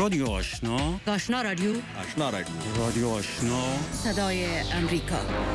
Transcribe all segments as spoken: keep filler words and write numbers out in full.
رادیو آشنا، آشنا رادیو، آشنا رادیو، رادیو آشنا، صدای امریکا.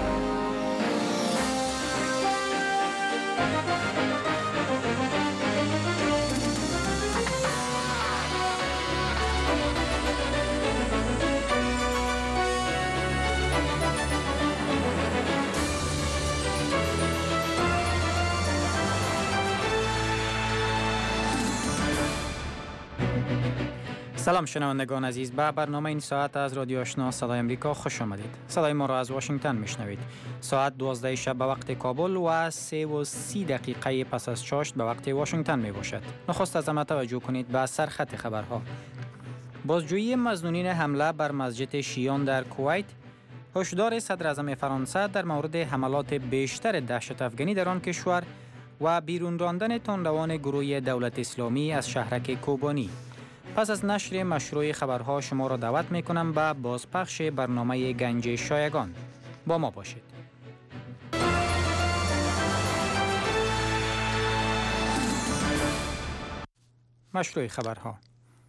سلام شنوندگان عزیز، به برنامه این ساعت از رادیو آشنا صدای امریکا خوش آمدید. صدای ما را از واشنگتن میشنوید. ساعت دوازده شب به وقت کابل و سه و سی دقیقه پس از چاشت به وقت واشنگتن می باشد. نخست از همه توجه کنید به سرخط خبرها. بازجویی مظنونین حمله بر مسجد شیعیان در کویت، هشدار صدر اعظم فرانسه در مورد حملات بیشتر دهشت افغانی در آن کشور و بیرون راندن تندروان گروه دولت اسلامی از شهرک کوبانی. پس از نشر مشروع خبرها شما را دعوت می کنم به بازپخش برنامه گنج شایگان. با ما باشید. مشروع خبرها.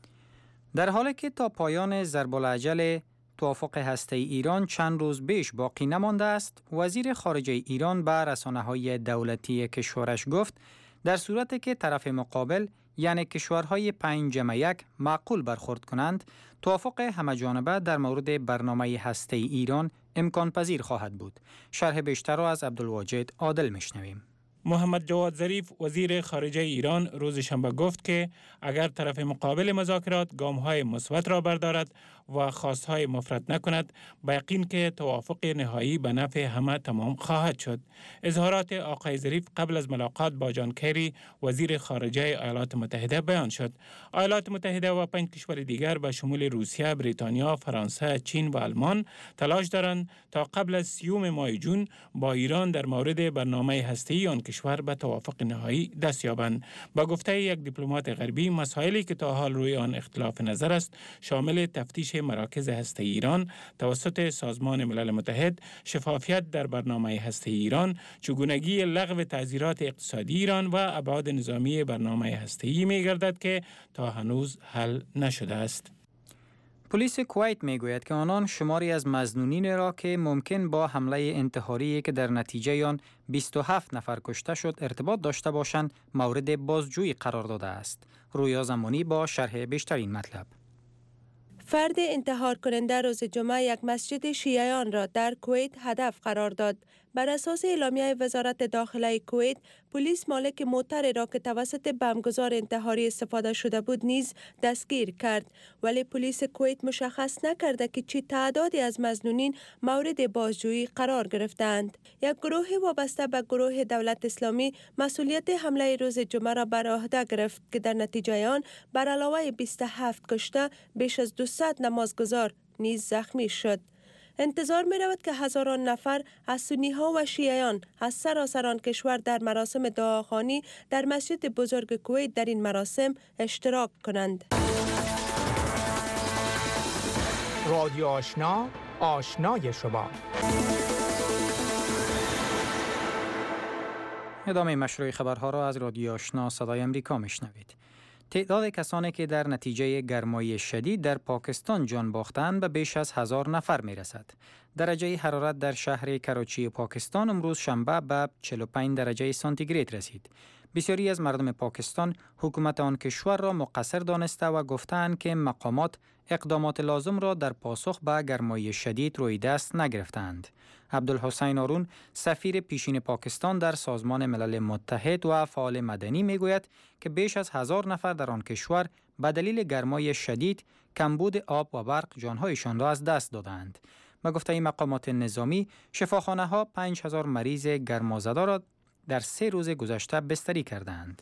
در حالی که تا پایان ضرب الاجل توافق هسته‌ای ایران چند روز بیش باقی نمانده است، وزیر خارجه ایران به رسانه‌های دولتی کشورش گفت در صورتی که طرف مقابل یعنی کشورهای پنج جمع یک معقول برخورد کنند، توافق همه‌جانبه در مورد برنامه هسته‌ای ایران امکان پذیر خواهد بود. شرح بیشتر را از عبدالواجد عادل میشنویم. محمد جواد ظریف وزیر خارجه ایران روز شنبه گفت که اگر طرف مقابل مذاکرات گام‌های مثبت را بردارد و خواست‌های مفرط نکند، با یقین که توافق نهایی به نفع همه تمام خواهد شد. اظهارات آقای ظریف قبل از ملاقات با جان کری وزیر خارجه ایالات متحده بیان شد. ایالات متحده و پنج کشور دیگر به شمول روسیه، بریتانیا، فرانسه، چین و آلمان تلاش دارند تا قبل از سیوم ماه جون با ایران در مورد برنامه هسته‌ای آن کشور به توافق نهایی دست یابند. با گفته یک دیپلمات غربی، مسائلی که تا حال روی آن اختلاف نظر است شامل تفتیش مراکز هسته‌ای ایران توسط سازمان ملل متحد، شفافیت در برنامه هسته‌ای ایران، چگونگی لغو تعزیرات اقتصادی ایران و ابعاد نظامی برنامه هسته‌ای می‌گردد که تا هنوز حل نشده است. پلیس کویت میگوید که آنان شماری از مظنونین را که ممکن با حمله انتحاری که در نتیجه آن بیست و هفت نفر کشته شد ارتباط داشته باشند مورد بازجویی قرار داده است. رویا زمانی با شرح بیشتر این مطلب. فرد انتحار کننده روز جمعه یک مسجد شیعیان را در کویت هدف قرار داد. بر اساس اعلامیه وزارت داخله کویت، پلیس مالک موتر را که توسط بمبگذار انتحاری استفاده شده بود نیز دستگیر کرد، ولی پلیس کویت مشخص نکرده که چه تعدادی از مظنونین مورد بازجویی قرار گرفتند. یک گروه وابسته به گروه دولت اسلامی مسئولیت حمله روز جمعه را بر عهده گرفت که در نتیجه آن بر علاوه بیست و هفت کشته بیش از دویست نمازگزار نیز زخمی شد. انتظار می رود که هزاران نفر از سنی ها و شیعیان از سراسر کشور در مراسم دعاخوانی در مسجد بزرگ کویت در این مراسم اشتراک کنند. رادیو آشنا، آشنای شما. ادامه مشروع خبرها را از رادیو آشنا صدای امریکا میشنوید. تعداد کسانی که در نتیجه گرمای شدید در پاکستان جان باختند به بیش از هزار نفر می رسد. درجه حرارت در شهر کراچی پاکستان امروز شنبه به چهل و پنج درجه سانتیگراد رسید. بسیاری از مردم پاکستان حکومت آن کشور را مقصر دانسته و گفتند که مقامات اقدامات لازم را در پاسخ به گرمای شدید روی دست نگرفتند. عبدالحسین آرون سفیر پیشین پاکستان در سازمان ملل متحد و فعال مدنی میگوید که بیش از هزار نفر در آن کشور به دلیل گرمای شدید، کمبود آب و برق جانهایشان را از دست دادند. به گفته مقامات نظامی، شفاخانه ها پنج هزار مریض گرمازده را در سه روز گذشته بستری کردند.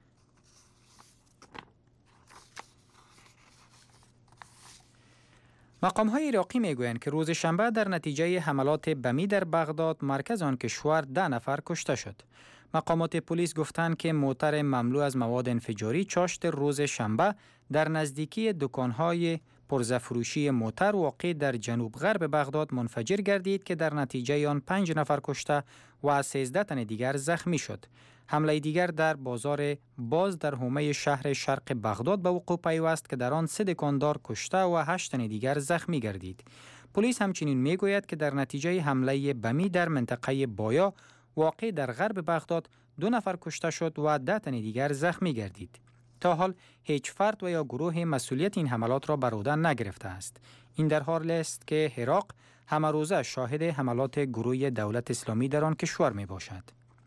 مقام‌های عراقی میگویند که روز شنبه در نتیجه حملات بمی در بغداد مرکز آن کشور ده نفر کشته شد. مقامات پلیس گفتند که موتر مملو از مواد انفجاری چاشت روز شنبه در نزدیکی دکان‌های پرزه‌فروشی موتر واقع در جنوب غرب بغداد منفجر گردید که در نتیجه آن پنج نفر کشته و سیزده تن دیگر زخمی شد. حمله دیگر در بازار باز در حومه شهر شرق بغداد به وقوع پیوست که در آن سه دکاندار کشته و هشت تن دیگر زخمی گردید. پلیس همچنین میگوید که در نتیجه حمله بمی در منطقه بایا واقع در غرب بغداد دو نفر کشته شد و ده تن دیگر زخمی گردید. تا حال هیچ فرد و یا گروه مسئولیت این حملات را بر عهده نگرفته است. این در حالی است که عراق همه روزه شاهد حملات گروه دولت اسلامی در آن کشور می باشد.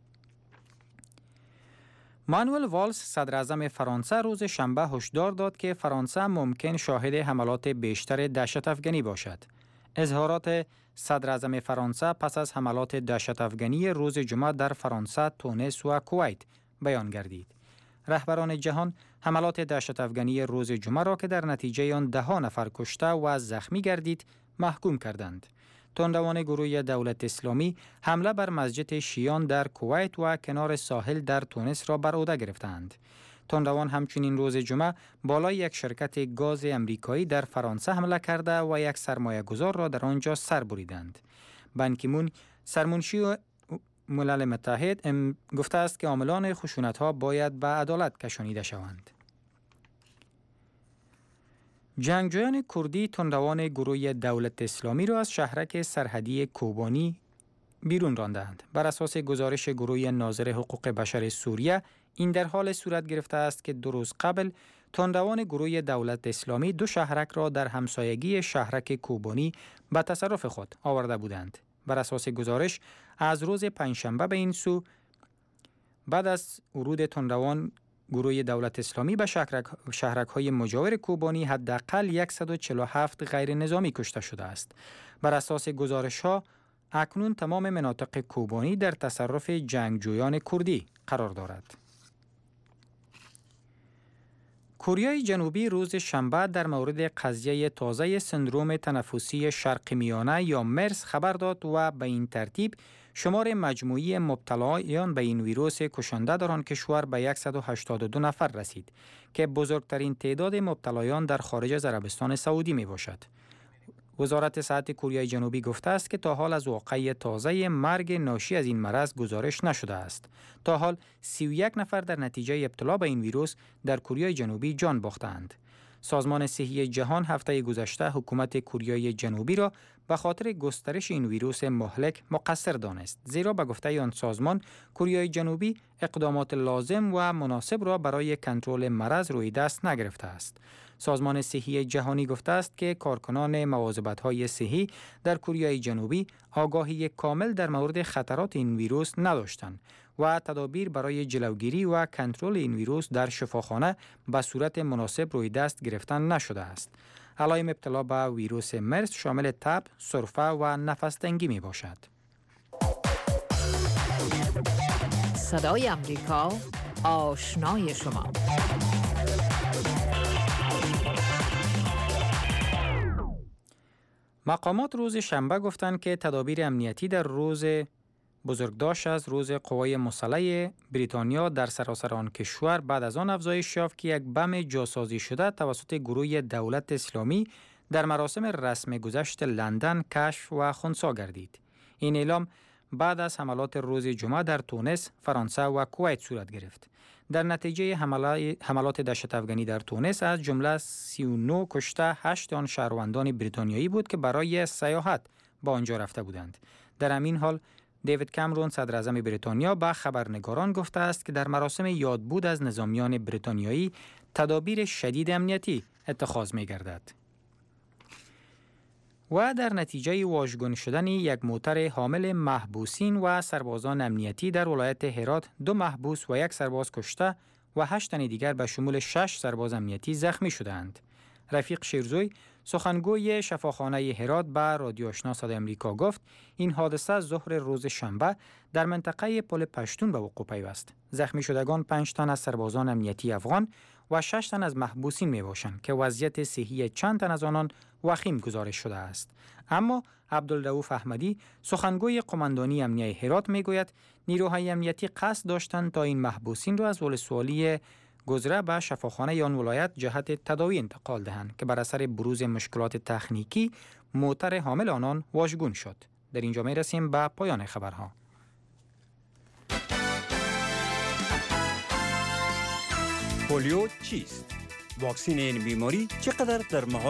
مانوئل والز صدر اعظم فرانسه روز شنبه هشدار داد که فرانسه ممکن شاهد حملات بیشتر دهشت افغانی باشد. اظهارات صدر اعظم فرانسه پس از حملات دهشت افغانی روز جمعه در فرانسه، تونس و کویت بیان گردید. رهبران جهان حملات دهشت افغانی روز جمعه را که در نتیجه آن ده ها نفر کشته و زخمی گردید محکوم کردند. تندروان گروه دولت اسلامی حمله بر مسجد شیعیان در کویت و کنار ساحل در تونس را بر عهده گرفتند. تندروان همچنین روز جمعه بالای یک شرکت گاز امریکایی در فرانسه حمله کرده و یک سرمایه گذار را در آنجا سر بریدند. بان کی مون سرمنشی ملل متحد گفته است که عاملان خشونت‌ها باید به عدالت کشانیده شوند. جنگجویان کردی تندروان گروه دولت اسلامی را از شهرک سرحدی کوبانی بیرون راندند. بر اساس گزارش گروه ناظر حقوق بشر سوریه، این در حال صورت گرفته است که دو روز قبل تندروان گروه دولت اسلامی دو شهرک را در همسایگی شهرک کوبانی به تصرف خود آورده بودند. بر اساس گزارش از روز پنجشنبه به این سو بعد از ورود تندروان گروه دولت اسلامی به شهرک های مجاور کوبانی حداقل صد و چهل و هفت غیر نظامی کشته شده است. بر اساس گزارش ها اکنون تمام مناطق کوبانی در تصرف جنگجویان کردی قرار دارد. کره جنوبی روز شنبه در مورد قضیه تازه سندروم تنفسی شرق میانه یا مرس خبر داد و به این ترتیب شمار مجموعی مبتلایان به این ویروس کشنده در آن کشور به صد و هشتاد و دو نفر رسید که بزرگترین تعداد مبتلایان در خارج از عربستان سعودی می باشد. وزارت صحت کره جنوبی گفته است که تا حال از واقعه تازه مرگ ناشی از این مرض گزارش نشده است. تا حال سی و یک نفر در نتیجه ابتلا به این ویروس در کره جنوبی جان باختند. سازمان صحی جهان هفته گذشته حکومت کره جنوبی را به خاطر گسترش این ویروس مهلک مقصر دانست، زیرا به گفته آن سازمان کره جنوبی اقدامات لازم و مناسب را برای کنترل مرض روی دست نگرفته است. سازمان صحی جهانی گفته است که کارکنان مواظبت‌های صحی در کره جنوبی آگاهی کامل در مورد خطرات این ویروس نداشتند و تدابیر برای جلوگیری و کنترل این ویروس در شفاخانه به صورت مناسب روی دست گرفتن نشده است. علائم ابتلا به ویروس مرس شامل تب، سرفه و نفس تنگی می باشد. صدای امریکا، آشنای شما. مقامات روز شنبه گفتند که تدابیر امنیتی در روز بزرگداشت از روز قوای مسلح بریتانیا در سراسر آن کشور بعد از آن افزایش یافت که یک بم جاسازی شده توسط گروه دولت اسلامی در مراسم رسم گذشت لندن کشف و خنثی گردید. این اعلام بعد از حملات روز جمعه در تونس، فرانسه و کویت صورت گرفت. در نتیجه حملات دهشت افغانی در تونس از جمله سی و نه کشته هشت آن شهروندان بریتانیایی بود که برای سیاحت به آنجا رفته بودند. در همین حال دیوید کامرون صدر اعظم بریتانیا به خبرنگاران گفته است که در مراسم یادبود از نظامیان بریتانیایی تدابیر شدید امنیتی اتخاذ می گردد. و در نتیجه واژگون شدن یک موتر حامل محبوسین و سربازان امنیتی در ولایت هرات دو محبوس و یک سرباز کشته و هشت تن دیگر به شمول شش سرباز امنیتی زخمی شدند. رفیق شیرزوی سخنگوی شفاخانه هرات به رادیو آشنا صدای امریکا گفت این حادثه ظهر روز شنبه در منطقه پل پشتون به وقوع پیوست. زخمی شدگان پنج تن از سربازان امنیتی افغان و شش تن از محبوسین می باشند که وضعیت صحی چند تن از آنان وخیم گزارش شده است. اما عبدالرؤوف احمدی سخنگوی قماندانی امنیه هرات می گوید نیروهای امنیتی قصد داشتند تا این محبوسین را از ولسوالی گذره به شفاخانه آن ولایت جهت تداوی انتقال دهند که بر اثر بروز مشکلات تکنیکی موتر حامل آنان واژگون شد. در اینجا می رسیم به پایان خبرها. پولیو چیست؟ واکسین این بیماری چقدر در